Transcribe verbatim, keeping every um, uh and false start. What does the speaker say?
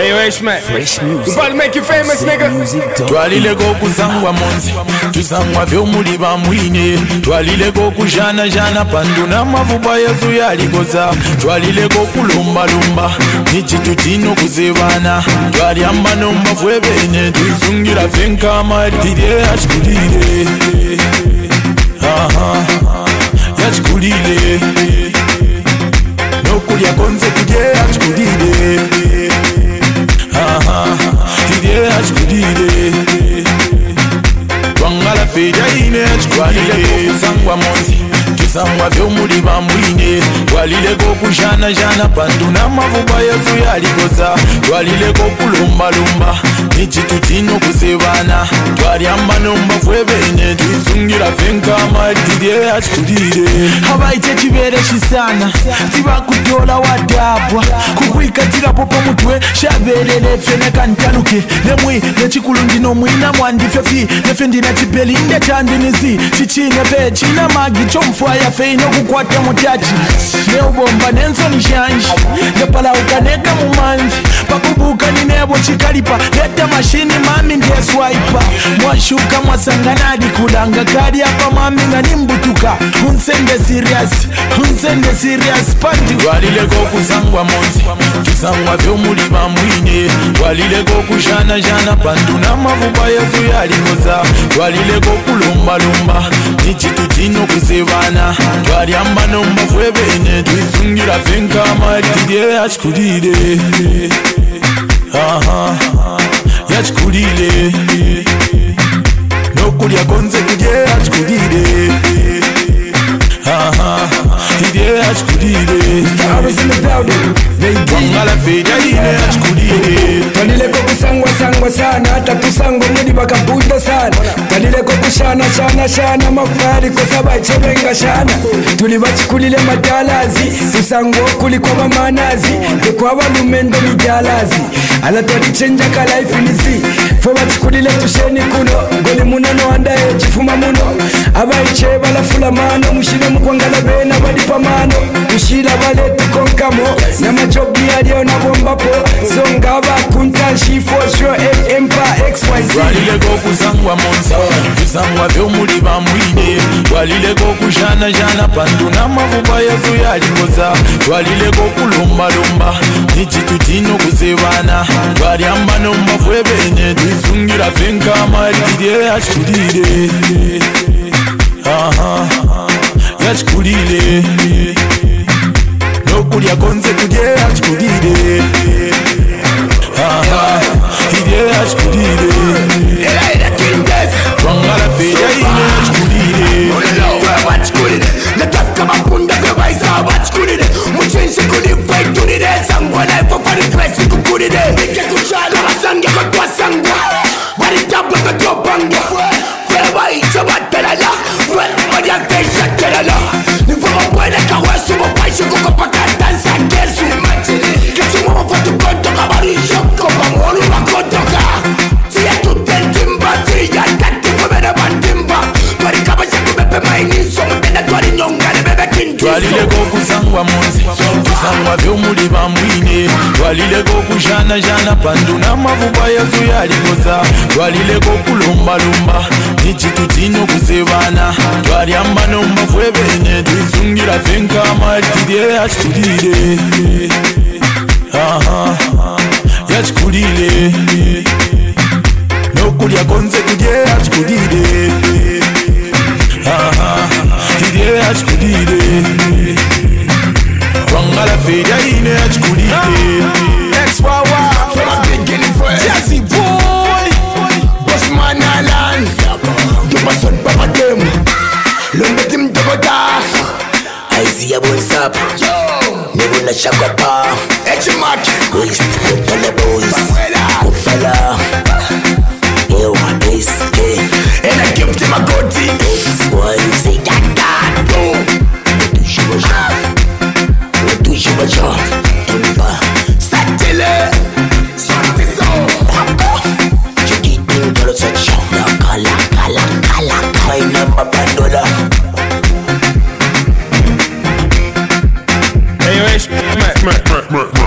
Hey, yo, H-Man. Fresh music. We about to make you famous, nigga. Twalileko kuzangwa monzi, tuzangwa vyomuli bamwine. Twalileko kujana jana pandu na mavuba yesu yalikoza. Twalileko kulumba lumba, nichitu chino kuzebana. Twalyamba nomba fwebene, tuzungira fenka maritire achkulile. Aha, yachkulile. Nokulya konze kuje achkulile. Aha, tidye achkulile. Twangala feja ine achkulile. Sangwa monzi, tuzangwa vyomuli bamwine. Twalileko kujana jana pandu na mavuba yesu yalikoza. Twalileko kulumba lumba, nichitu chino kuzebana. Twalyamba nomba fwebene, tuzungira fenka maritire achkulile. Habaite chibere chisana, tiba kutola wadabwa. Kukwikatira popo mutwe, shaberele fene kantanuke. Nemwi, nechikulu ndino mwina mwandife fi. Nefe ndina chipeli nde chandinizi. Chichine fe, china magi chomfwaya fe ino kukwata mutachi. Neubomba nenso nishanji, nepala ukaneka mumanzi. Pakubuka ninebo chikalipa, leta mashini mami ndiye swiper. Mwashuka mwasanganadi kulanga kadi hapa mami nga nimbutuka. Unsende serious, unsende serious panti. Twalileko kuzangwa monzi, tuzangwa vyomuli bamwine. Twalileko kujana jana pandu na mavuba yesu yalikoza. Twalileko kulumba lumba, nichitu chino kuzebana. Twalyamba nomba fwebene, tuzungira fenka maritire achkulile. Aha, yachkulile. Nokulya konze kuje achkulile. Aha, tidye achkulile. Stars in the building. Twangala feja ine achkulile. Twalileko kusangwa sangwa sana, hata kusangwa mudi bakabuda sana. Twalileko kushana shana shana, mafari kosaba ichebenga shana. Tulibachikulile madalazi, tusangwa kulikwa mamanazi. Dekwa balumendo midalazi, ala twalichenja ka life nisi. Fwe bachikulile tusheni kuno, goli munano andaye chifuma muno. Abaiche balafula mano, mushine mukwangala bena badipa mano. Tushila bale tukonkamo, na majobi alio na bomba po. Zongaba kunta shifo sure Empire X Y Z. Twalileko kuzangwa monza, tuzangwa vyomuli bamwine. Twalileko kujana jana pandu na mavuba yesu yalikoza. Twalileko kulumba lumba, nichitu chino kuzebana. Twalyamba nomba fwebene, tuzungira fenka maritire achkulile. Aha, yachkulile. Nokulya konze kuje achkulile. Aha, tidye achkulile. Twangala feja ine achkulile. Wachkulile, natafika mapunda kwa baisa wachkulile. Muchenshi kulifai tulile, sangwa na ifo fari presi kukulile. Nike kuchala, kama sange kwa kwa sangwa. Wali tabla kwa topanga. Feba icha batalala, feba yake shatalala. Nifo mapwene kawesu mwapaishu kukopaka dansa kesu. Kichu mwa mfatu konto kabarisho kopa mwolu wakotoka. Siya tutentimba, siya tati fumene bantimba. Twari kaba shaku bepe mainiso, mutenda twari nyongane bebe kintiso. Twalileko kuzangwa monzi, tuzangwa vyomuli bamwine. Twalileko kujana jana pandu na mavuba yesu yalikoza. Twalileko kulumba lumba, nichitu chino kuzebana. Twalyamba nomba fwebene, tuzungira fenka maritire achkulile. Aha, yachkulile. Nokulya konze kuje achkulile. Aha, tidye achkulile. Twangala feja ine achkulile. X Y Y. From a beginning first, Jazzy boy. Bossman Alan. Dupa son papa dem. Lumbe tim dogota. I see a boys up. Never na shaka pa. Echi mak. Waste Opala boys. Opala. Yo, S K. And I give him a goatee. X Y Z. that that go. Touche wa ja. Touche wa ja. Emba. Satile. Sorti so. Chiquitin kalo sa cha. La kala kala kala. My number pandola. Hey, yo, H-Man.